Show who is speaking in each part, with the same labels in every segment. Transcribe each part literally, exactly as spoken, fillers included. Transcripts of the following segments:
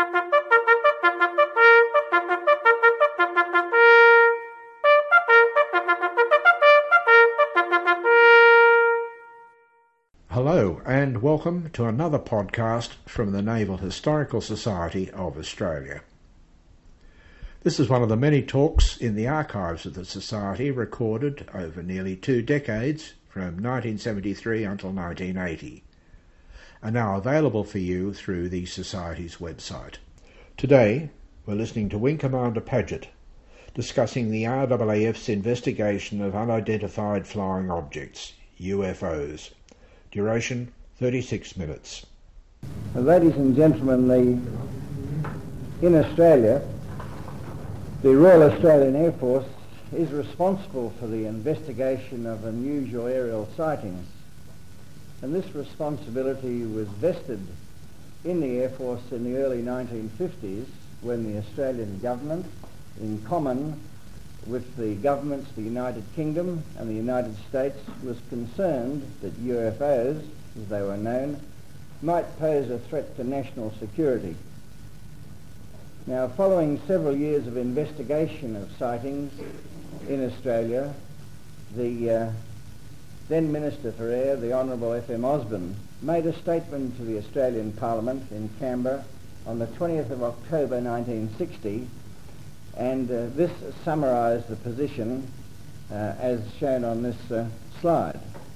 Speaker 1: Hello and welcome to another podcast from the Naval Historical Society of Australia. This is one of the many talks in the archives of the Society recorded over nearly two decades from nineteen seventy-three until nineteen eighty, and now available for you through the Society's website. Today we're listening to Wing Commander Paget discussing the R A A F's investigation of unidentified flying objects, U F Os. Duration thirty-six minutes.
Speaker 2: Ladies and gentlemen, the, in Australia, the Royal Australian Air Force is responsible for the investigation of unusual aerial sightings, and this responsibility was vested in the Air Force in the early nineteen fifties when the Australian government, in common with the governments of the United Kingdom and the United States, was concerned that U F Os, as they were known, might pose a threat to national security. Now, following several years of investigation of sightings in Australia, the uh, then Minister for Air, the Honourable F M Osborne, made a statement to the Australian Parliament in Canberra on the twentieth of October nineteen sixty, and uh, this summarised the position uh, as shown on this uh, slide.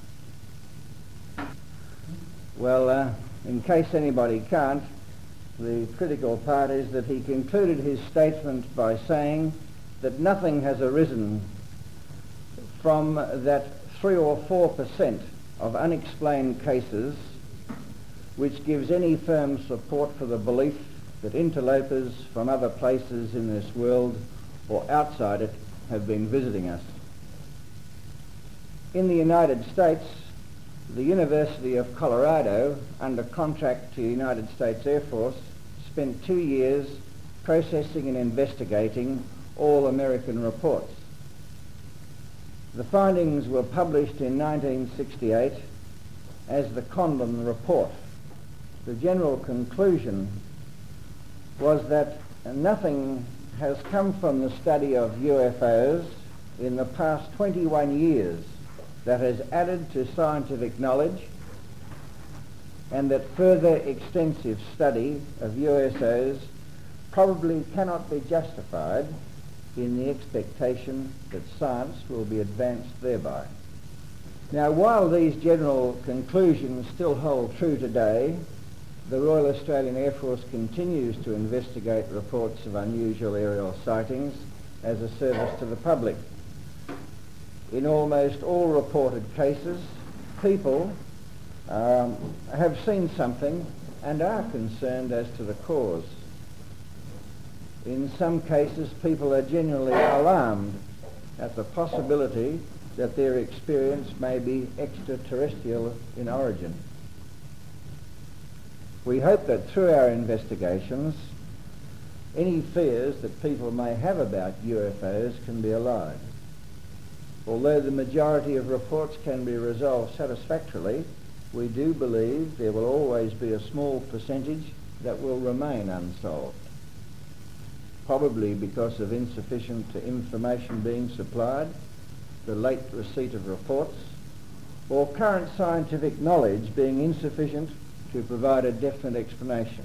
Speaker 2: Well, uh, in case anybody can't, the critical part is that he concluded his statement by saying that nothing has arisen from that three or four percent of unexplained cases which gives any firm support for the belief that interlopers from other places in this world or outside it have been visiting us. In the United States, the University of Colorado, under contract to the United States Air Force, spent two years processing and investigating all American reports. The findings were published in nineteen sixty-eight as the Conlon Report. The general conclusion was that nothing has come from the study of U F Os in the past twenty-one years that has added to scientific knowledge, and that further extensive study of U S Os probably cannot be justified in the expectation that science will be advanced thereby. Now, while these general conclusions still hold true today, the Royal Australian Air Force continues to investigate reports of unusual aerial sightings as a service to the public. In almost all reported cases, people um, have seen something and are concerned as to the cause. In some cases, people are genuinely alarmed at the possibility that their experience may be extraterrestrial in origin. We hope that through our investigations, any fears that people may have about U F Os can be allayed. Although the majority of reports can be resolved satisfactorily, we do believe there will always be a small percentage that will remain unsolved, probably because of insufficient information being supplied, the late receipt of reports, or current scientific knowledge being insufficient to provide a definite explanation.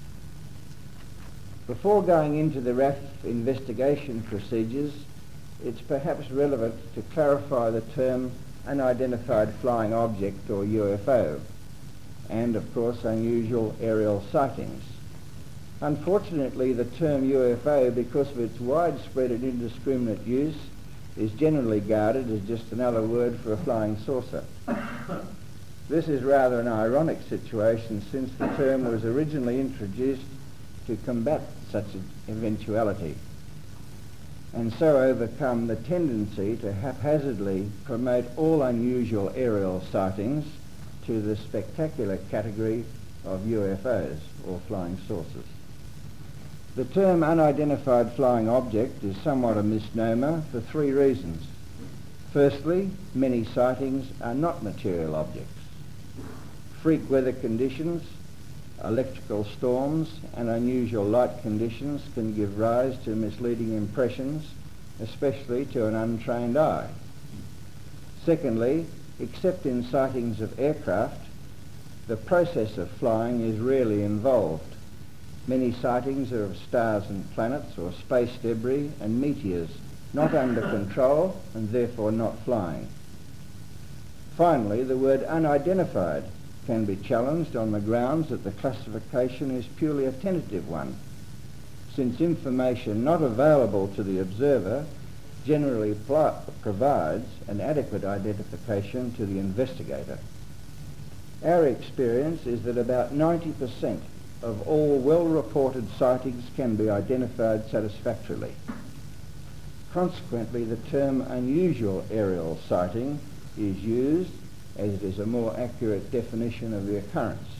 Speaker 2: Before going into the R A F investigation procedures, it's perhaps relevant to clarify the term unidentified flying object, or U F O, and of course unusual aerial sightings. Unfortunately, the term U F O, because of its widespread and indiscriminate use, is generally regarded as just another word for a flying saucer. This is rather an ironic situation, since the term was originally introduced to combat such an eventuality, and so overcome the tendency to haphazardly promote all unusual aerial sightings to the spectacular category of U F Os, or flying saucers. The term unidentified flying object is somewhat a misnomer for three reasons. Firstly, many sightings are not material objects. Freak weather conditions electrical storms and unusual light conditions can give rise to misleading impressions, especially to an untrained eye. Secondly, except in sightings of aircraft, the process of flying is rarely involved. Many sightings are of stars and planets or space debris and meteors, not under control and therefore not flying. Finally, the word unidentified can be challenged on the grounds that the classification is purely a tentative one, since information not available to the observer generally pl- provides an adequate identification to the investigator. Our experience is that about ninety percent of all well-reported sightings can be identified satisfactorily. Consequently, the term unusual aerial sighting is used as it is a more accurate definition of the occurrence.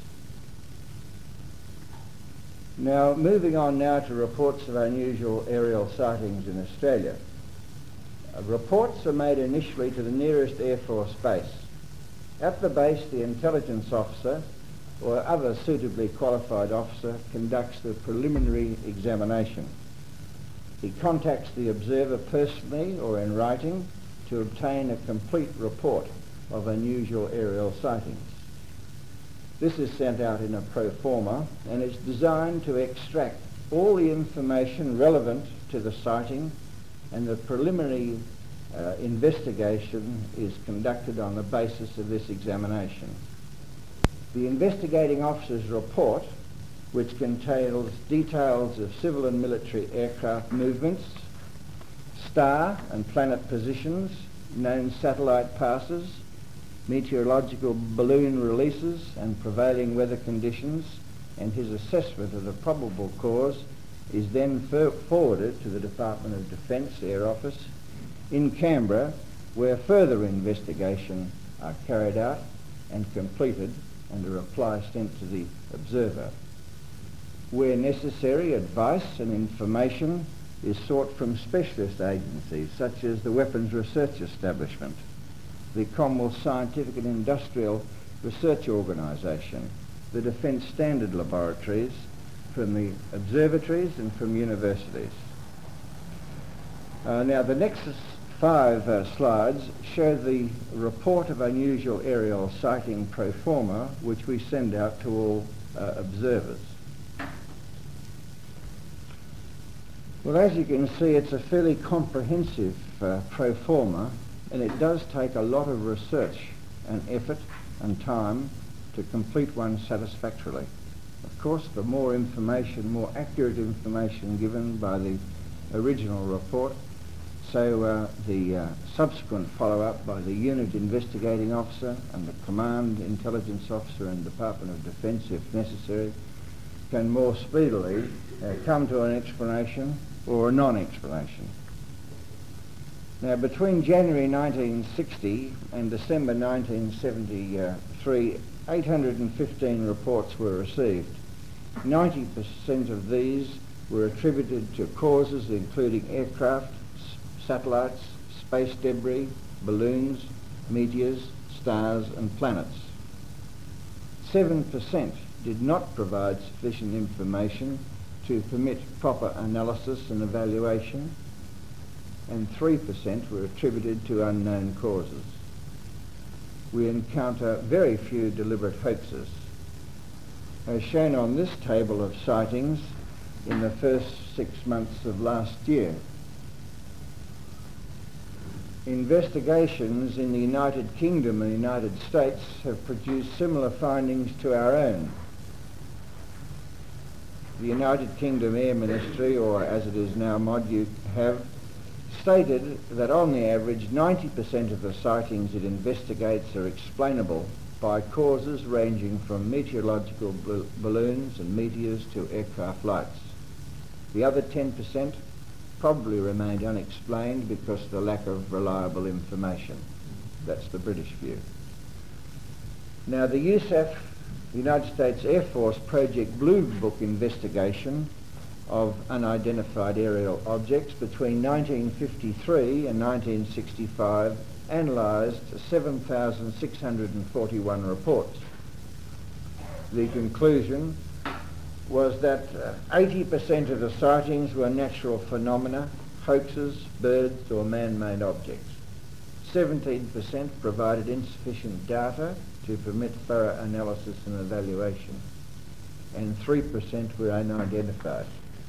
Speaker 2: Now, moving on now to reports of unusual aerial sightings in Australia. Uh, reports are made initially to the nearest Air Force base. At the base, the intelligence officer or other suitably qualified officer conducts the preliminary examination. He contacts the observer personally or in writing to obtain a complete report of unusual aerial sightings. This is sent out in a pro forma and is designed to extract all the information relevant to the sighting, and the preliminary uh, investigation is conducted on the basis of this examination. The investigating officer's report, which contains details of civil and military aircraft movements, star and planet positions, known satellite passes, meteorological balloon releases and prevailing weather conditions, and his assessment of the probable cause, is then for- forwarded to the Department of Defence Air Office in Canberra, where further investigation are carried out and completed and a reply sent to the observer. Where necessary, advice and information is sought from specialist agencies such as the Weapons Research Establishment, the Commonwealth Scientific and Industrial Research Organisation, the Defence Standard Laboratories, from the observatories and from universities. Uh, now the next five uh, slides show the report of unusual aerial sighting pro forma, which we send out to all uh, observers. Well, as you can see, it's a fairly comprehensive uh, pro forma, and it does take a lot of research and effort and time to complete one satisfactorily. Of course, the more information, more accurate information given by the original report, so uh, the uh, subsequent follow-up by the unit investigating officer and the command intelligence officer and Department of Defence, if necessary, can more speedily uh, come to an explanation or a non-explanation. Now, between January nineteen sixty and December nineteen seventy-three, eight hundred fifteen reports were received. ninety percent of these were attributed to causes including aircraft, s- satellites, space debris, balloons, meteors, stars and planets. seven percent did not provide sufficient information to permit proper analysis and evaluation, and three percent were attributed to unknown causes. We encounter very few deliberate hoaxes. As shown on this table of sightings in the first six months of last year, investigations in the United Kingdom and the United States have produced similar findings to our own. The United Kingdom Air Ministry, or as it is now M O D U, have stated that on the average ninety percent of the sightings it investigates are explainable by causes ranging from meteorological bl- balloons and meteors to aircraft lights. The other ten percent probably remained unexplained because of the lack of reliable information. That's the British view. Now, the U S A F, the United States Air Force Project Blue Book investigation of unidentified aerial objects between nineteen fifty-three and nineteen sixty-five analysed seven thousand six hundred forty-one reports. The conclusion was that uh, eighty percent of the sightings were natural phenomena, hoaxes, birds or man-made objects. seventeen percent provided insufficient data to permit thorough analysis and evaluation, and three percent were unidentified.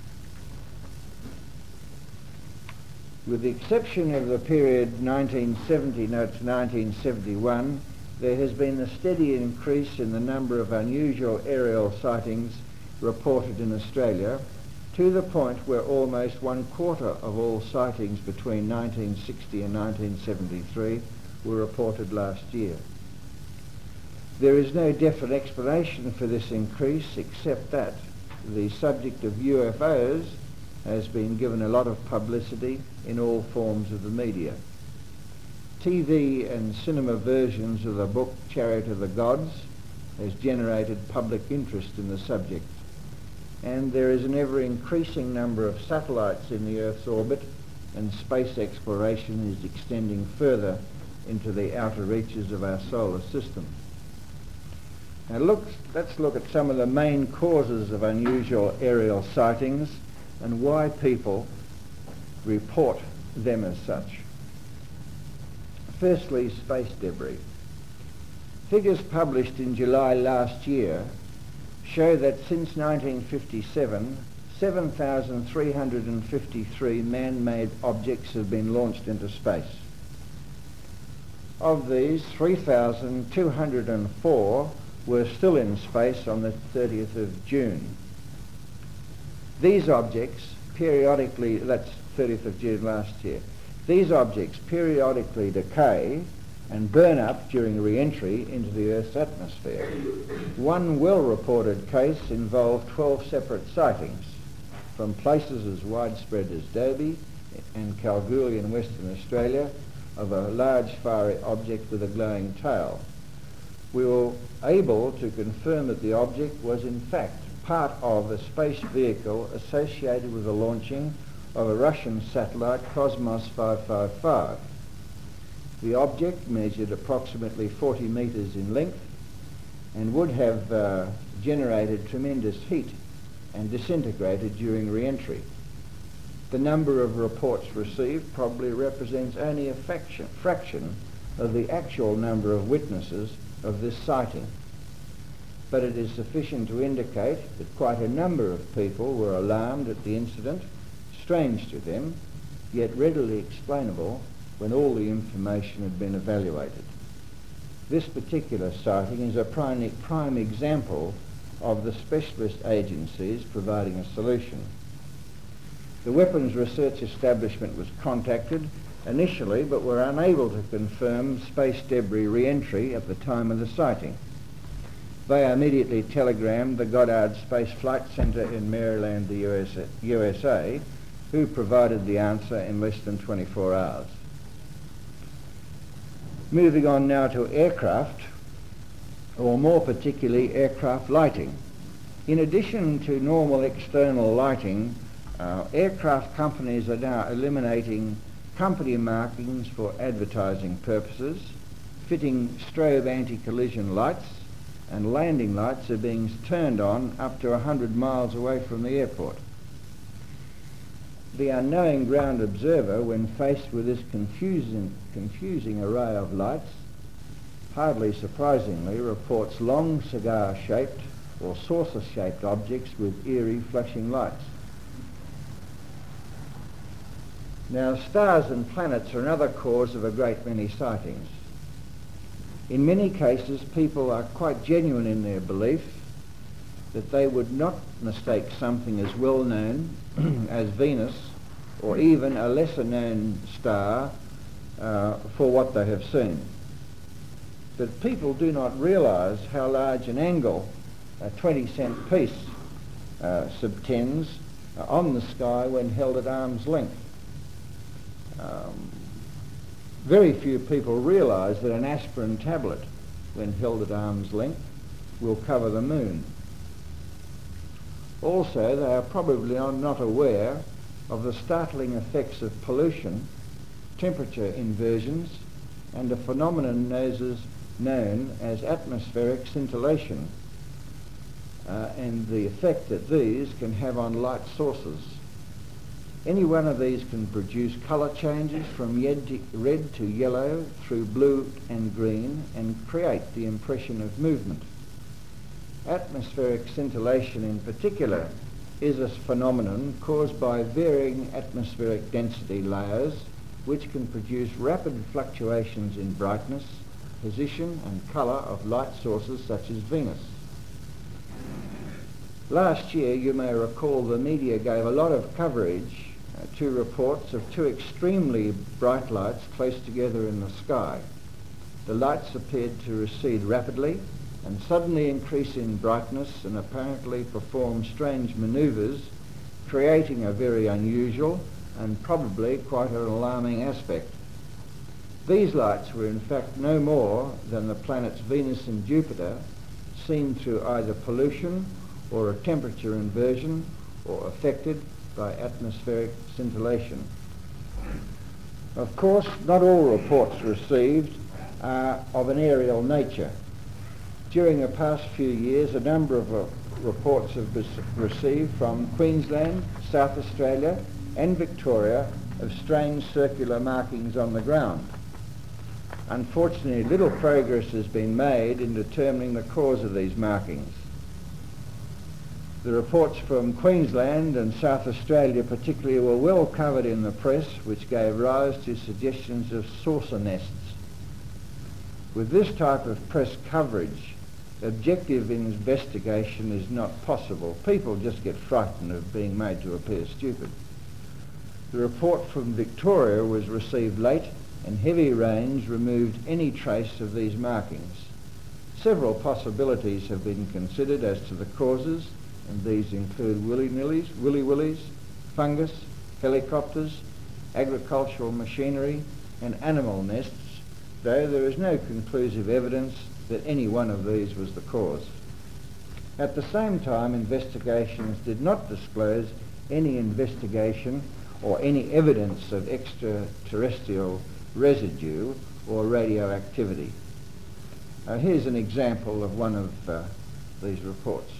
Speaker 2: With the exception of the period nineteen seventy to nineteen seventy-one, there has been a steady increase in the number of unusual aerial sightings reported in Australia, to the point where almost one quarter of all sightings between nineteen sixty and nineteen seventy-three were reported last year. There is no definite explanation for this increase except that the subject of U F Os has been given a lot of publicity in all forms of the media. T V and cinema versions of the book Chariot of the Gods has generated public interest in the subject, and there is an ever-increasing number of satellites in the Earth's orbit, and space exploration is extending further into the outer reaches of our solar system. Now look, let's look at some of the main causes of unusual aerial sightings and why people report them as such. Firstly, space debris. Figures published in July last year show that since nineteen fifty-seven, seven thousand three hundred fifty-three man-made objects have been launched into space. Of these, three thousand two hundred four were still in space on the thirtieth of June. These objects periodically, that's thirtieth of June last year, these objects periodically decay and burn up during re-entry into the Earth's atmosphere. One well-reported case involved twelve separate sightings from places as widespread as Derby and Kalgoorlie in Western Australia of a large fiery object with a glowing tail. We were able to confirm that the object was in fact part of a space vehicle associated with the launching of a Russian satellite, Cosmos five five five. The object measured approximately forty metres in length and would have uh, generated tremendous heat and disintegrated during re-entry. The number of reports received probably represents only a fraction, fraction of the actual number of witnesses of this sighting, but it is sufficient to indicate that quite a number of people were alarmed at the incident, strange to them, yet readily explainable when all the information had been evaluated. This particular sighting is a prime, prime example of the specialist agencies providing a solution. The Weapons Research Establishment was contacted initially, but were unable to confirm space debris re-entry at the time of the sighting. They immediately telegrammed the Goddard Space Flight Center in Maryland, the U S A, U S A, who provided the answer in less than twenty-four hours. Moving on now to aircraft, or more particularly aircraft lighting. In addition to normal external lighting, uh, aircraft companies are now eliminating company markings for advertising purposes, fitting strobe anti-collision lights, and landing lights are being turned on up to one hundred miles away from the airport. The unknowing ground observer, when faced with this confusing, confusing array of lights, hardly surprisingly reports long cigar-shaped or saucer-shaped objects with eerie flashing lights. Now, stars and planets are another cause of a great many sightings. In many cases, people are quite genuine in their belief that they would not mistake something as well known as Venus or even a lesser known star uh, for what they have seen. But people do not realise how large an angle a twenty cent piece uh, subtends uh, on the sky when held at arm's length. Um, very few people realise that an aspirin tablet, when held at arm's length, will cover the moon. Also, they are probably not aware of the startling effects of pollution, temperature inversions, and a phenomenon known as atmospheric scintillation. uh, and the effect that these can have on light sources. Any one of these can produce colour changes from red to yellow through blue and green and create the impression of movement. Atmospheric scintillation in particular is a phenomenon caused by varying atmospheric density layers which can produce rapid fluctuations in brightness, position and colour of light sources such as Venus. Last year, you may recall, the media gave a lot of coverage uh, to reports of two extremely bright lights close together in the sky. The lights appeared to recede rapidly and suddenly increase in brightness and apparently perform strange manoeuvres, creating a very unusual and probably quite an alarming aspect. These lights were in fact no more than the planets Venus and Jupiter seen through either pollution or a temperature inversion or affected by atmospheric scintillation. Of course, not all reports received are of an aerial nature. During the past few years, a number of uh, reports have been received from Queensland, South Australia and Victoria of strange circular markings on the ground. Unfortunately, little progress has been made in determining the cause of these markings. The reports from Queensland and South Australia particularly were well covered in the press, which gave rise to suggestions of saucer nests. With this type of press coverage, objective investigation is not possible. People just get frightened of being made to appear stupid. The report from Victoria was received late, and heavy rains removed any trace of these markings. Several possibilities have been considered as to the causes, and these include willy-nillys, willy-willies, fungus, helicopters, agricultural machinery and animal nests, though there is no conclusive evidence that any one of these was the cause. At the same time, investigations did not disclose any investigation or any evidence of extraterrestrial residue or radioactivity. Uh, here's an example of one of uh, these reports.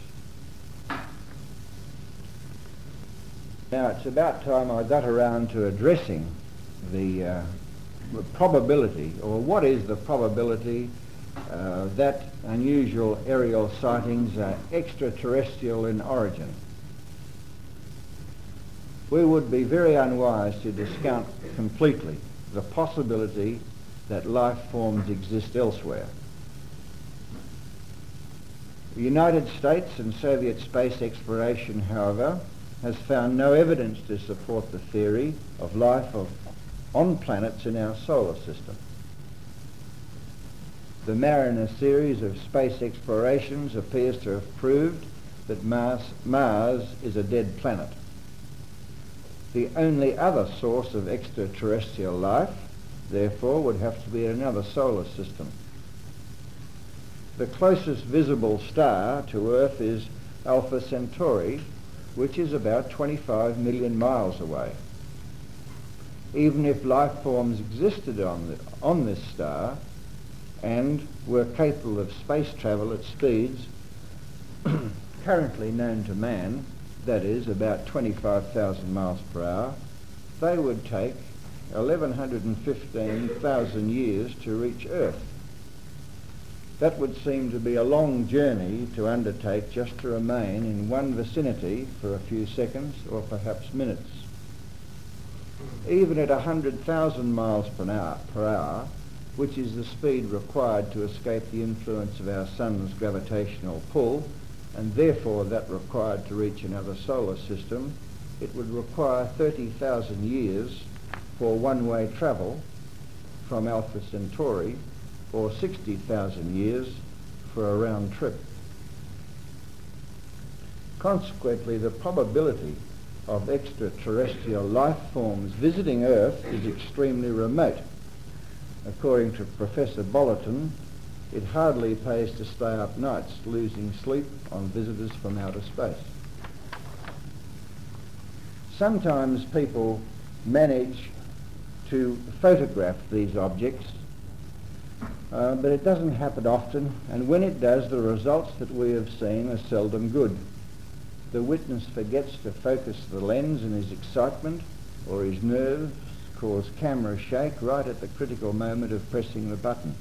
Speaker 2: Now, it's about time I got around to addressing the, uh, the probability, or what is the probability uh, that unusual aerial sightings are extraterrestrial in origin. We would be very unwise to discount completely the possibility that life forms exist elsewhere. The United States and Soviet space exploration, however, has found no evidence to support the theory of life of, on planets in our solar system. The Mariner series of space explorations appears to have proved that Mars, Mars is a dead planet. The only other source of extraterrestrial life, therefore, would have to be another solar system. The closest visible star to Earth is Alpha Centauri, which is about twenty-five million miles away. Even if life forms existed on, the, on this star and were capable of space travel at speeds currently known to man, that is about twenty-five thousand miles per hour, they would take eleven fifteen thousand years to reach Earth. That would seem to be a long journey to undertake just to remain in one vicinity for a few seconds or perhaps minutes. Even at one hundred thousand miles per hour, per hour, which is the speed required to escape the influence of our sun's gravitational pull, and therefore that required to reach another solar system, it would require thirty thousand years for one-way travel from Alpha Centauri, or sixty thousand years for a round trip. Consequently, the probability of extraterrestrial life forms visiting Earth is extremely remote. According to Professor Bollerton, it hardly pays to stay up nights losing sleep on visitors from outer space. Sometimes people manage to photograph these objects Uh, but it doesn't happen often, and when it does, the results that we have seen are seldom good. The witness forgets to focus the lens in his excitement, or his nerves cause camera shake right at the critical moment of pressing the button.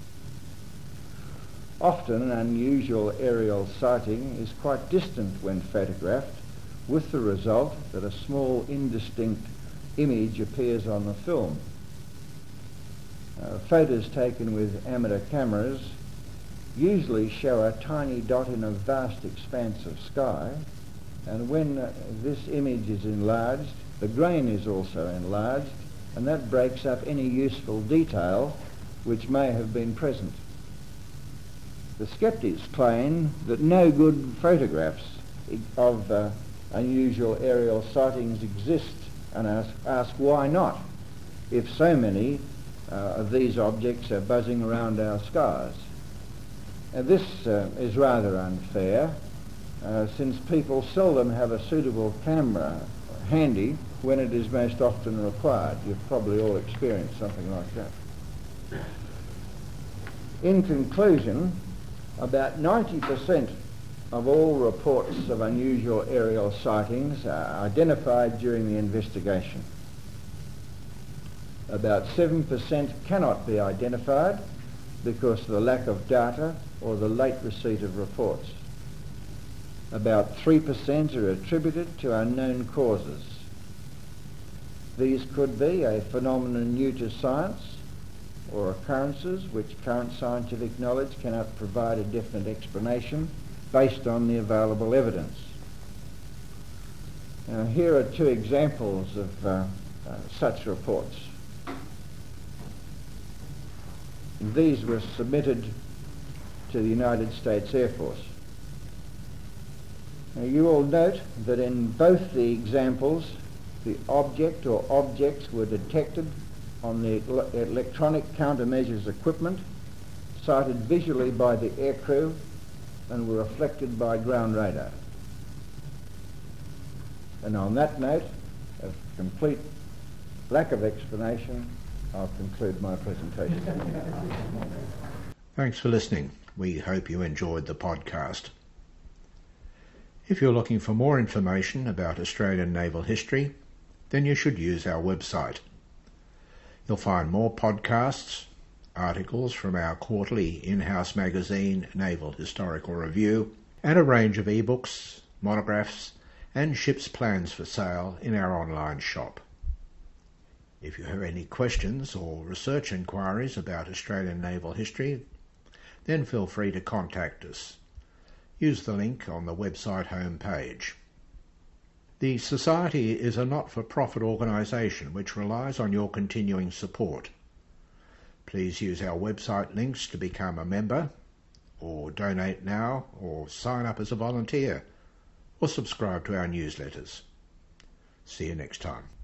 Speaker 2: Often an unusual aerial sighting is quite distant when photographed, with the result that a small indistinct image appears on the film. Uh, photos taken with amateur cameras usually show a tiny dot in a vast expanse of sky, and when uh, this image is enlarged, the grain is also enlarged, and that breaks up any useful detail which may have been present. The skeptics claim that no good photographs of uh, unusual aerial sightings exist, and ask, ask why not, if so many uh, of these objects are buzzing around our skies. Now, this uh, is rather unfair, uh, since people seldom have a suitable camera handy when it is most often required. You've probably all experienced something like that. In conclusion, about ninety percent of all reports of unusual aerial sightings are identified during the investigation. About seven percent cannot be identified because of the lack of data or the late receipt of reports. About three percent are attributed to unknown causes. These could be a phenomenon new to science, or occurrences which current scientific knowledge cannot provide a definite explanation based on the available evidence. Now, here are two examples of uh, uh, such reports. These were submitted to the United States Air Force. Now, you will note that in both the examples, the object or objects were detected on the ele- electronic countermeasures equipment, sighted visually by the aircrew, and were reflected by ground radar. And on that note of complete lack of explanation, I'll conclude my presentation.
Speaker 1: Thanks for listening. We hope you enjoyed the podcast. If you're looking for more information about Australian naval history, then you should use our website. You'll find more podcasts, articles from our quarterly in-house magazine, Naval Historical Review, and a range of ebooks, monographs, and ships plans for sale in our online shop. If you have any questions or research inquiries about Australian naval history, then feel free to contact us. Use the link on the website homepage. The Society is a not-for-profit organisation which relies on your continuing support. Please use our website links to become a member, or donate now, or sign up as a volunteer, or subscribe to our newsletters. See you next time.